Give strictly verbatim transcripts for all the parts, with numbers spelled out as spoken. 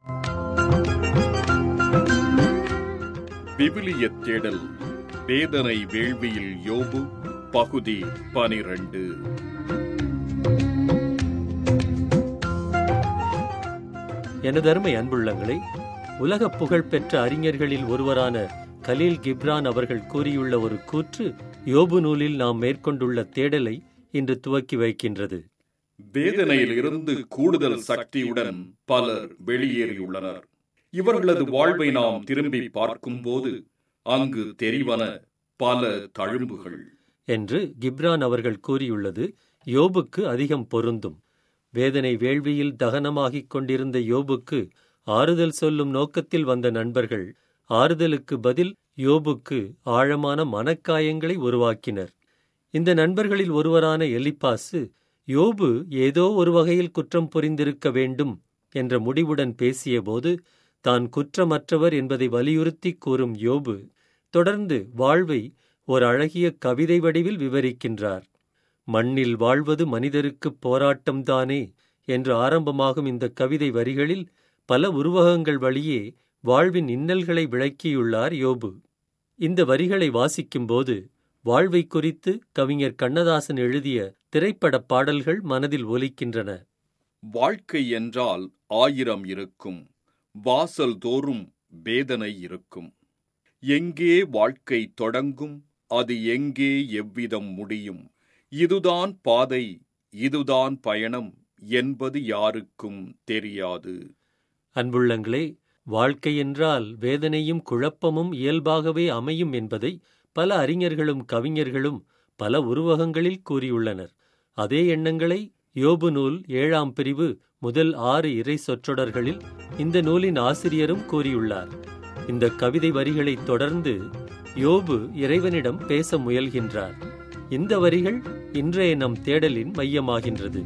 விவிலியத் தேடல் வேதனை வேள்வியில் யோபு பகுதி பனிரண்டு. எனதருமை அன்புள்ளங்களை, உலக புகழ்பெற்ற அறிஞர்களில் ஒருவரான கலீல் கிப்ரான் அவர்கள் கூறியுள்ள ஒரு கூற்று யோபு நூலில் நாம் மேற்கொண்டுள்ள தேடலை இன்று துவக்கி வைக்கின்றது. வேதனையில் இருந்து கூடுதல் சக்தியுடன் பலர் வெளியேறியுள்ளனர். இவர்களது வாழ்வை நாம் திரும்பி பார்க்கும்போது அங்கு தெரிவன பல தழும்புகள் என்று கிப்ரான் அவர்கள் கூறியுள்ளது யோபுக்கு அதிகம் பொருந்தும். வேதனை வேள்வியில் தகனமாகிக் கொண்டிருந்த யோபுக்கு ஆறுதல் சொல்லும் நோக்கத்தில் வந்த நண்பர்கள் ஆறுதலுக்கு பதில் யோபுக்கு ஆழமான மனக்காயங்களை உருவாக்கினர். இந்த நண்பர்களில் ஒருவரான எலிப்பாசு யோபு ஏதோ ஒரு வகையில் குற்றம் புரிந்திருக்க வேண்டும் என்ற முடிவுடன் பேசியபோது தான் குற்றமற்றவர் என்பதை வலியுறுத்தி கூறும் யோபு தொடர்ந்து வாழ்வை ஒரு அழகிய கவிதை வடிவில் விவரிக்கின்றார். மண்ணில் வாழ்வது மனிதருக்கு போராட்டம்தானே என்று ஆரம்பமாகும் இந்த கவிதை வரிகளில் பல உருவகங்கள் வழியே வாழ்வின் இன்னல்களை விளக்கியுள்ளார் யோபு. இந்த வரிகளை வாசிக்கும்போது வாழ்வை குறித்து கவிஞர் கண்ணதாசன் எழுதிய திரைப்பட பாடல்கள் மனதில் ஒலிக்கின்றன. வாழ்க்கை என்றால் ஆயிரம் இருக்கும், வாசல் தோறும் வேதனை இருக்கும். எங்கே வாழ்க்கை தொடங்கும், அது எங்கே எவ்விதம் முடியும்? இதுதான் பாதை, இதுதான் பயணம் என்பது யாருக்கும் தெரியாது. அன்புள்ளங்களே, வாழ்க்கை என்றால் வேதனையும் குழப்பமும் இயல்பாகவே அமையும் என்பதை பல அறிஞர்களும் கவிஞர்களும் பல உருவகங்களில் கூறியுள்ளனர். அதே எண்ணங்களை யோபு நூல் ஏழாம் பிரிவு முதல் ஆறு இறை சொற்றொடர்களில் இந்த நூலின் ஆசிரியரும் கூறியுள்ளார். இந்த கவிதை வரிகளை தொடர்ந்து யோபு இறைவனிடம் பேச முயல்கின்றார். இந்த வரிகள் இன்றைய நம் தேடலின் மையமாகின்றது.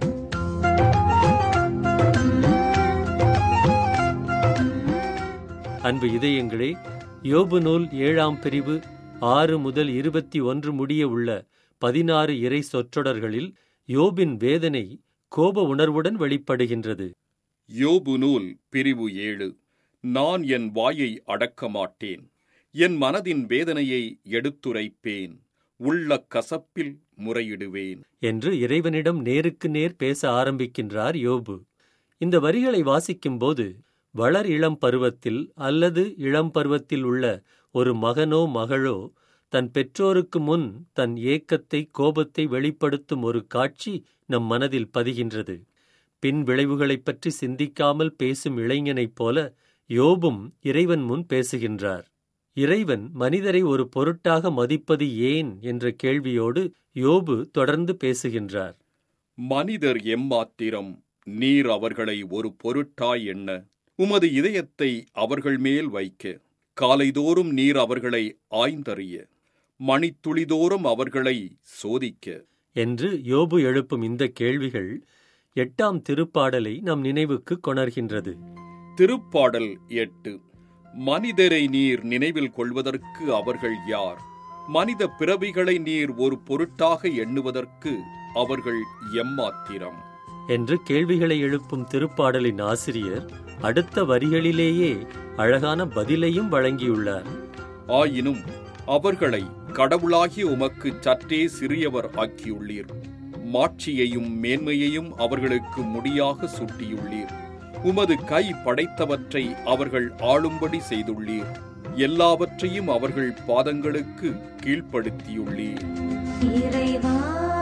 அன்பு இதயங்களே, யோபு நூல் ஏழாம் பிரிவு ஆறு முதல் இருபத்தி ஒன்று முடிய உள்ள பதினாறு இறை சொற்றொடர்களில் யோபின் வேதனை கோப உணர்வுடன் வெளிப்படுகின்றது. யோபு நூல் பிரிவு ஏழு. நான் என் வாயை அடக்க மாட்டேன், என் மனதின் வேதனையை எடுத்துரைப்பேன், உள்ள கசப்பில் முறையிடுவேன் என்று இறைவனிடம் நேருக்கு நேர் பேச ஆரம்பிக்கின்றார் யோபு. இந்த வரிகளை வாசிக்கும்போது வளர் இளம் பருவத்தில் அல்லது இளம் பருவத்தில் உள்ள ஒரு மகனோ மகளோ தன் பெற்றோருக்கு முன் தன் ஏக்கத்தை கோபத்தை வெளிப்படுத்தும் ஒரு காட்சி நம் மனதில் பதிகின்றது. பின் விளைவுகளைப் பற்றி சிந்திக்காமல் பேசும் இளைஞனைப் போல யோபும் இறைவன் முன் பேசுகின்றார். இறைவன் மனிதரை ஒரு பொருட்டாக மதிப்பது ஏன் என்ற கேள்வியோடு யோபு தொடர்ந்து பேசுகின்றார். மனிதர் எம்மாத்திரம், நீர் அவர்களை ஒரு பொருட்டாய் எண்ண, உமது இதயத்தை அவர்கள் மேல் வைக்க, காலைதோறும் நீர் அவர்களை ஆய்ந்தறிய, மணித்துளிதோறும் அவர்களை சோதிக்க என்று யோபு எழுப்பும் இந்த கேள்விகள் எட்டாம் திருப்பாடலை நம் நினைவுக்கு கொணர்கின்றது. திருப்பாடல் எட்டு. மனிதரை நீர் நினைவில் கொள்வதற்கு அவர்கள் யார்? மனித பிறவிகளை நீர் ஒரு பொருட்டாக எண்ணுவதற்கு அவர்கள் எம்மாத்திரம் என்று கேள்விகளை எழுப்பும் திருப்பாடலின் ஆசிரியர் அடுத்த வரிகளிலேயே அழகான பதிலையும் வழங்கியுள்ளார். ஆயினும் அவர்களை கடவுளாகிய உமக்கு சற்றே சிறியவர் ஆக்கியுள்ளீர், மாட்சியையும் மேன்மையையும் அவர்களுக்கு முடியாக சூட்டியுள்ளீர், உமது கை படைத்தவற்றை அவர்கள் ஆளும்படி செய்துள்ளீர், எல்லாவற்றையும் அவர்கள் பாதங்களுக்கு கீழ்ப்படுத்தியுள்ளீர். இறைவா,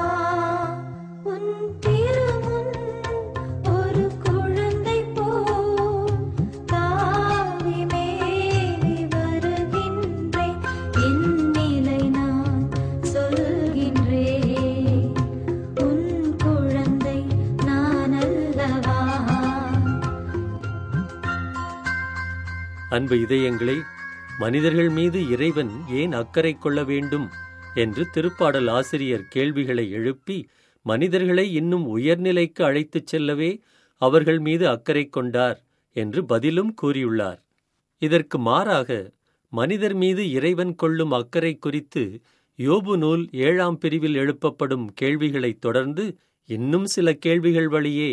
உன் திருமுன் ஒரு குழந்தை போல் தாவி மேவி வருகின்றேன், என் நிலை நான் சொல்கின்றேன், உன் குழந்தை நான் அல்லவா. அன்பு இதயங்களே, மனிதர்கள் மீது இறைவன் ஏன் அக்கறை கொள்ள வேண்டும் என்று திருப்பாடல் ஆசிரியர் கேள்விகளை எழுப்பி மனிதர்களை இன்னும் உயர்நிலைக்கு அழைத்துச் செல்லவே அவர்கள் மீது அக்கறை கொண்டார் என்று பதிலும் கூறியுள்ளார். இதற்கு மாறாக மனிதர் மீது இறைவன் கொள்ளும் அக்கறை குறித்து யோபு நூல் ஏழாம் பிரிவில் எழுப்பப்படும் கேள்விகளைத் தொடர்ந்து இன்னும் சில கேள்விகள் வழியே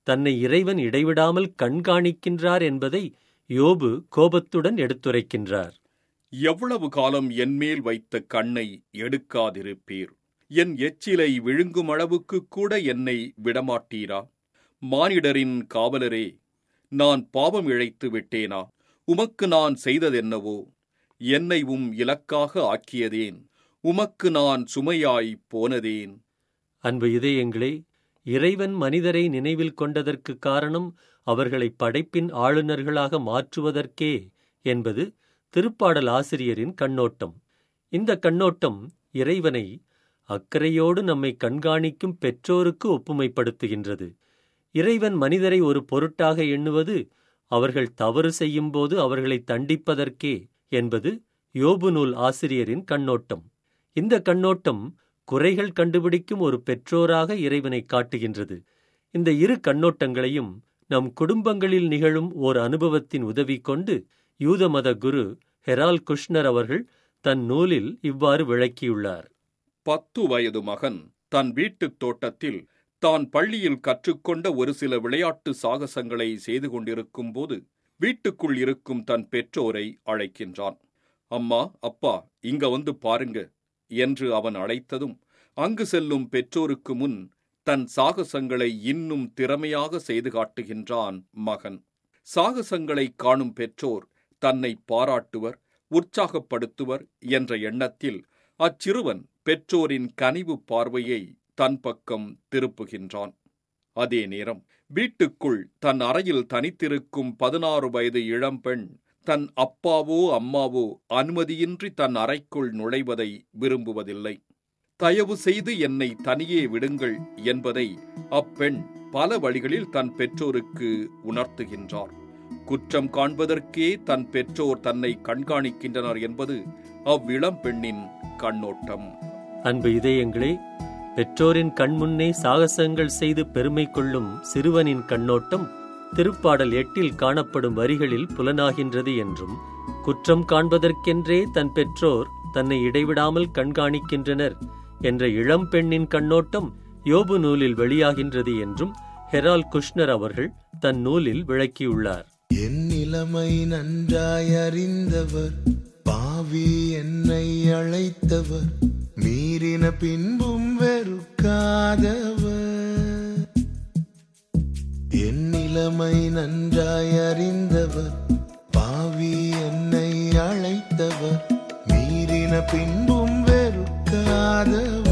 தன்னை இறைவன் இடைவிடாமல் கண்காணிக்கின்றார் என்பதை யோபு கோபத்துடன் எடுத்துரைக்கின்றார். எவ்வளவு காலம் என்மேல் வைத்த கண்ணை எடுக்காதிருப்பீர்? என் எச்சிலை விழுங்கும் அளவுக்கு கூட என்னை விடமாட்டீரா? மானிடரின் காவலரே, நான் பாவம் இழைத்து விட்டேனா? உமக்கு நான் செய்ததென்னவோ? என்னை உம் இலக்காக ஆக்கியதேன்? உமக்கு நான் சுமையாய் போனதேன்? அன்பு இதயங்களே, இறைவன் மனிதரை நினைவில் கொண்டதற்கு காரணம் அவர்களை படைப்பின் ஆளுநர்களாக மாற்றுவதற்கே என்பது திருப்பாடல் ஆசிரியரின் கண்ணோட்டம். இந்த கண்ணோட்டம் இறைவனை அக்கறையோடு நம்மை கண்காணிக்கும் பெற்றோருக்கு ஒப்புமைப்படுத்துகின்றது. இறைவன் மனிதரை ஒரு பொருட்டாக எண்ணுவது அவர்கள் தவறு செய்யும்போது அவர்களை தண்டிப்பதற்கே என்பது யோபு நூல் ஆசிரியரின் கண்ணோட்டம். இந்த கண்ணோட்டம் குறைகள் கண்டுபிடிக்கும் ஒரு பெற்றோராக இறைவனை காட்டுகின்றது. இந்த இரு கண்ணோட்டங்களையும் நம் குடும்பங்களில் நிகழும் ஓர் அனுபவத்தின் உதவி கொண்டு யூத மத குரு ஹெரால் குஷ்னர் அவர்கள் தன் நூலில் இவ்வாறு விளக்கியுள்ளார். பத்து வயது மகன் தன் வீட்டுத் தோட்டத்தில் தான் பள்ளியில் கற்றுக்கொண்ட ஒரு சில விளையாட்டு சாகசங்களை செய்து கொண்டிருக்கும் போது வீட்டுக்குள் இருக்கும் தன் பெற்றோரை அழைக்கின்றான். அம்மா, அப்பா, இங்க வந்து பாருங்க என்று அவன் அழைத்ததும் அங்கு செல்லும் பெற்றோருக்கு முன் தன் சாகசங்களை இன்னும் திறமையாக செய்து காட்டுகின்றான் மகன். சாகசங்களை காணும் பெற்றோர் தன்னை பாராட்டுவர், உற்சாகப்படுத்துவர் என்ற எண்ணத்தில் அச்சிறுவன் பெற்றோரின் கனிவு பார்வையை தன் பக்கம் திருப்புகின்றான். அதே நேரம் வீட்டுக்குள் தன் அறையில் தனித்திருக்கும் பதினாறு வயது இளம்பெண் தன் அப்பாவோ அம்மாவோ அனுமதியின்றி தன் அறைக்குள் நுழைவதை விரும்புவதில்லை. தயவு செய்து என்னை தனியே விடுங்கள் என்பதை அப்பெண் பல வழிகளில் தன் பெற்றோருக்கு உணர்த்துகின்றார். குற்றம் காண்பதற்கே தன் பெற்றோர் தன்னை கண்காணிக்கின்றனர் என்பது அவ்விளம் பெண்ணின் கண்ணோட்டம். அன்பு இதயங்களே, பெற்றோரின் கண்முன்னே சாகசங்கள் செய்து பெருமை கொள்ளும் சிறுவனின் கண்ணோட்டம் திருப்பாடல் எட்டில் காணப்படும் வரிகளில் புலனாகின்றது என்றும், குற்றம் காண்பதற்கென்றே தன் பெற்றோர் தன்னை இடைவிடாமல் கண்காணிக்கின்றனர் என்ற இளம்பெண்ணின் கண்ணோட்டம் யோபு நூலில் வெளியாகின்றது என்றும் ஹெரால் குஷ்னர் அவர்கள் தன் நூலில் விளக்கியுள்ளார். என் நிலைமை நன்றாய் அறிந்தவர், பாவி என்னை அழைத்தவர், மீறின பின்பும் வெறுக்காதவர். என் நிலைமை நன்றாய் அறிந்தவர், பாவி என்னை அழைத்தவர், மீறின பின்பும் வெறுக்காதவர்.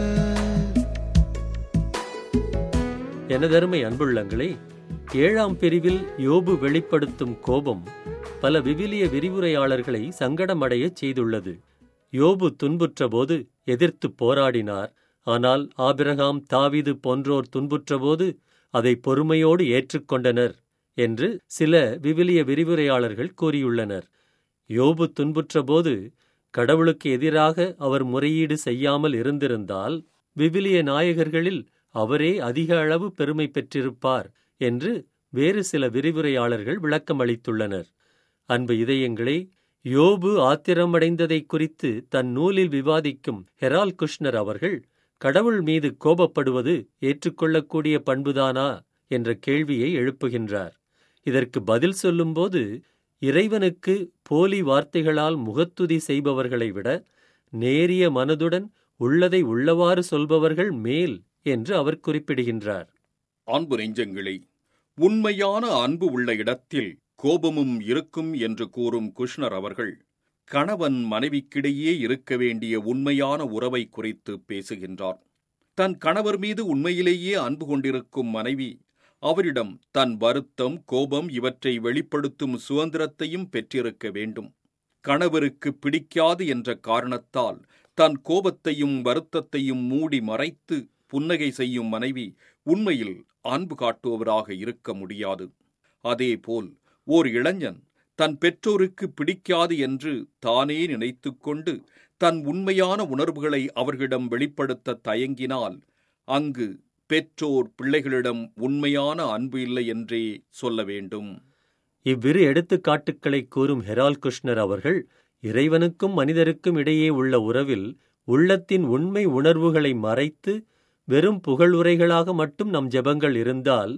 எனதருமை அன்புள்ளங்களே, ஏழாம் பிரிவில் யோபு வெளிப்படுத்தும் கோபம் பல விவிலிய விரிவுரையாளர்களை சங்கடமடையச் செய்துள்ளது. யோபு துன்புற்றபோது எதிர்த்து போராடினார். ஆனால் ஆபிரகாம், தாவீது போன்றோர் துன்புற்றபோது அதை பொறுமையோடு ஏற்றுக்கொண்டனர் என்று சில விவிலிய விரிவுரையாளர்கள் கூறியுள்ளனர். யோபு துன்புற்றபோது கடவுளுக்கு எதிராக அவர் முறையீடு செய்யாமல் இருந்திருந்தால் விவிலிய நாயகர்களில் அவரே அதிக அளவு பெருமை பெற்றிருப்பார் என்று வேறு சில விரிவுரையாளர்கள் விளக்கமளித்துள்ளனர். அன்பு இதயங்களே, யோபு ஆத்திரமடைந்ததை குறித்து தன் நூலில் விவாதிக்கும் ஹெரால் குஷ்னர் அவர்கள் கடவுள் மீது கோபப்படுவது ஏற்றுக்கொள்ளக்கூடிய பண்புதானா என்ற கேள்வியை எழுப்புகின்றார். இதற்கு பதில் சொல்லும்போது, இறைவனுக்கு போலி வார்த்தைகளால் முகத்துதி செய்பவர்களை விட நேரிய மனதுடன் உள்ளதை உள்ளவாறு சொல்பவர்கள் மேல் என்று அவர் குறிப்பிடுகின்றார். அன்பு நெஞ்சங்களே, உண்மையான அன்பு உள்ள இடத்தில் கோபமும் இருக்கும் என்று கூறும் குஷ்னர் அவர்கள் கணவன் மனைவிக்கிடையே இருக்க வேண்டிய உண்மையான உறவை குறித்து பேசுகின்றார். தன் கணவர் மீது உண்மையிலேயே அன்பு கொண்டிருக்கும் மனைவி அவரிடம் தன் வருத்தம், கோபம் இவற்றை வெளிப்படுத்தும் சுதந்திரத்தையும் பெற்றிருக்க வேண்டும். கணவருக்கு பிடிக்காது என்ற காரணத்தால் தன் கோபத்தையும் வருத்தத்தையும் மூடி மறைத்து புன்னகை செய்யும் மனைவி உண்மையில் அன்பு காட்டுபவராக இருக்க முடியாது. அதேபோல் ஓர் இளைஞன் தன் பெற்றோருக்கு பிடிக்காது என்று தானே நினைத்து கொண்டு தன் உண்மையான உணர்வுகளை அவர்களிடம் வெளிப்படுத்த தயங்கினால் அங்கு பெற்றோர் பிள்ளைகளிடம் உண்மையான அன்பு இல்லை என்றே சொல்ல வேண்டும். இவ்விரு எடுத்துக்காட்டுக்களை கூறும் ஹெரால் குஷ்னர் அவர்கள் இறைவனுக்கும் மனிதருக்கும் இடையே உள்ள உறவில் உள்ளத்தின் உண்மை உணர்வுகளை மறைத்து வெறும் புகழுரைகளாக மட்டும் நம் ஜெபங்கள் இருந்தால்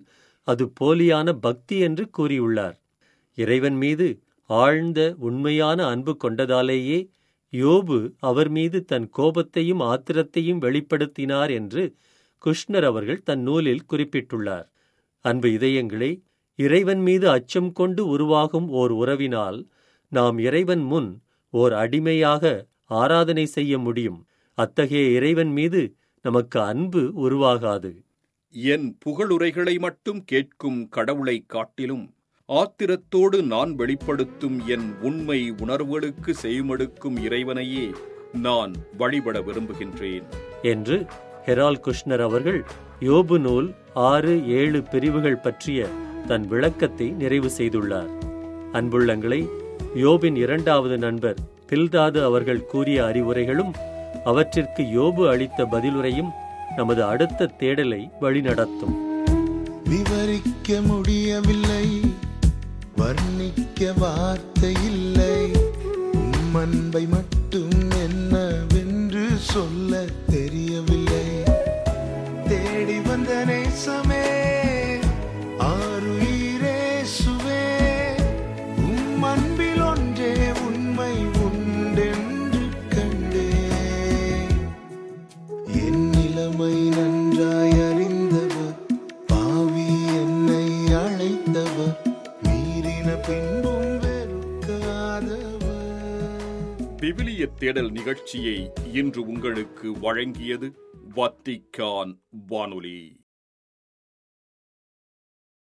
அது போலியான பக்தி என்று கூறியுள்ளார். இறைவன் மீது ஆழ்ந்த உண்மையான அன்பு கொண்டதாலேயே யோபு அவர் மீது தன் கோபத்தையும் ஆத்திரத்தையும் வெளிப்படுத்தினார் என்று குஷ்னர் அவர்கள் தன் நூலில் குறிப்பிட்டுள்ளார். அன்பு இதயங்களே, இறைவன் மீது அச்சம் கொண்டு உருவாகும் ஓர் உறவினால் நாம் இறைவன் முன் ஓர் அடிமையாக ஆராதனை செய்ய முடியும். அத்தகைய இறைவன் மீது நமக்கு அன்பு உருவாகாது. என் புகழுரைகளை மட்டும் கேட்கும் கடவுளை காட்டிலும் ஆத்திரத்தோடு நான் வெளிப்படுத்தும் என் உண்மை உணர்வுகளுக்கு செய்மடுக்கும் இறைவனையே நான் வழிபட விரும்புகின்றேன் என்று ஹெரால் குஷ்னர் அவர்கள் யோபு நூல் ஆறு ஏழு பிரிவுகள் பற்றிய தன் விளக்கத்தை நிறைவு செய்துள்ளார். அன்புள்ளங்களை, யோபின் இரண்டாவது நண்பர் பில்தாது அவர்கள் கூறிய அறிவுரைகளும் அவற்றிற்கு யோபு அளித்த பதிலுரையும் நமது அடுத்த தேடலை வழிநடத்தும். விவரிக்க முடியவில்லை, வர்ணிக்க வார்த்தை இல்லை, உம் அன்பை மட்டும் என்னவென்று சொல்ல தெரியவில்லை. தேடி வந்த நேசமே, ஆருயிரேசுவே, உம் அன்பில் ஒன்றே உண்மை உண்டென்று கண்டே. என் நிலைமை நன்றாய் அறிந்தவர், பாவி என்னை அழைத்தவர், மீறின பின்பும் வெறுக்காதவர். விவிலிய தேடல் நிகழ்ச்சியை இன்று உங்களுக்கு வழங்கியது வத்திக்கான் வானொலி.